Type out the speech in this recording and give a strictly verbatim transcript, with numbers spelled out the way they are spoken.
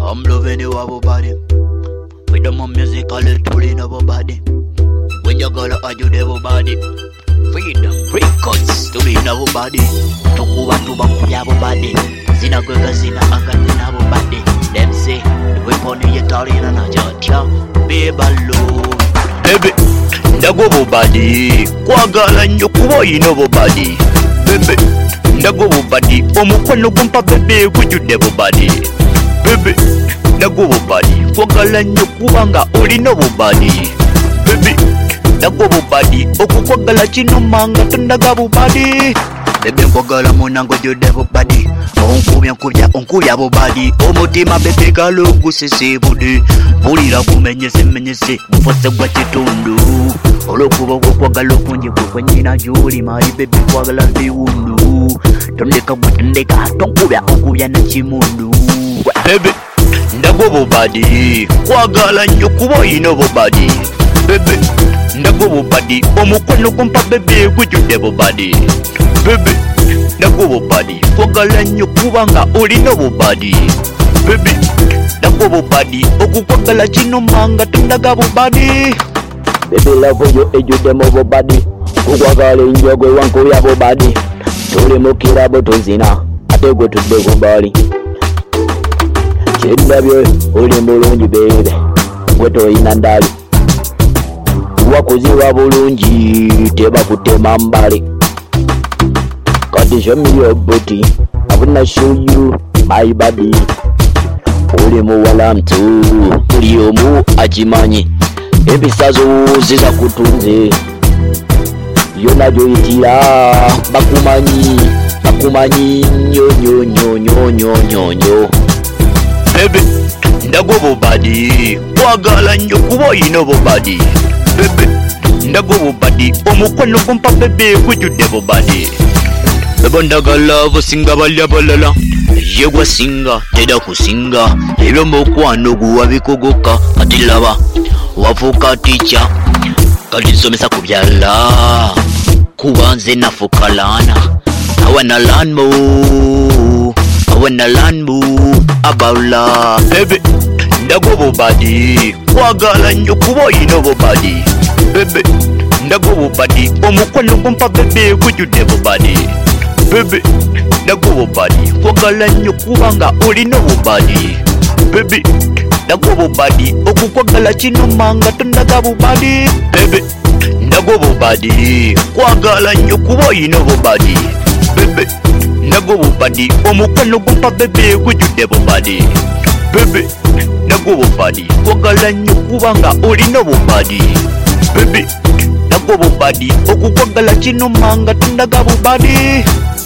I'm loving you, our body. With the more music, all the pulling of our body. When you go to argue the body. Freedom, records, to be in our body. To go and to back to our body. Zina Gregor, Zina Agan in our body. Them say, the weapon in your talent and a judge. Baby, low. Baby, ndago body. Kwagala nyokuwa in our body. Baby, ndago body. Omukwano kumpa baby, would you never body? Baby, ndago body. Kwagala nyokuwa nga oli no body. Baby, ndago body. Okukwagala chino manga tundaga body. Bebe nkwagala munango jude body. Onkubya nkubya onkubya body. Omutima bebe galo gusese budi. Bulira kumenyese menyese mufose gwa kitundu. Olokuba okwagala okunje kwe nyina juli mali bebe kwagala biwundu. Tondeka mutondeka tonkubya onkubya na chimundu. Bebe ndago body. Kwagala nnyo kuba ino body. Bebe ndago body. Omukwano kumpa bebe gujjude body. Baby, ndago body. Kwagala nnyo kuba nga olina body. Baby, ndago body. Okukwagala kino manga tundaga body. Baby love you ejjude mu body. Kukwagala enjogo wankubya body. Tuli mukira butuzina ate gwe tudde ku bali. Kyendabye oli mulungi baby. Gwe toyina ndali. Wakuziwa bulungi tebakutema mbali. God show me your booty, I wanna show you my body. Uli muwala mtu, uli omu ajimanyi. Ebisazo ziza kutunze. Yona joitira, bakumanyi, bakumanyi nyo nyo nyo nyo nyo nyo nyo. Baby, ndago body. Kwagala nnyo kuba ino body. Baby, ndago body. Omukwano kumpa bebe gujjude body. Bebo ndagala businga balya balala. Yegwa singa, teda kusinga. Ebyo mukwano guwa bikogoka. Kati laba, wafuka teacher. Kati somesa kubyala. Kuba nze nafuka lana. I wanna learn more. I wanna learn more about love. Baby, ndago body. Kwagala nnyo kuba ino body. Baby, ndago body. Omukwano kumpa bebe gujjude body. Baby, ndago body. Kwagala nnyo kuba nga olina body. Baby, ndago body. Okukwagala kino manga tundaga body. Baby, ndago body. Kwagala nnyo kuba olina body. Baby, ndago body. Omukwano gumpa bebe gujjude body. Baby, ndago body. Kwagala nnyo kuba nga olina body. Baby, ndago body. Okukwagala kino manga tundaga body.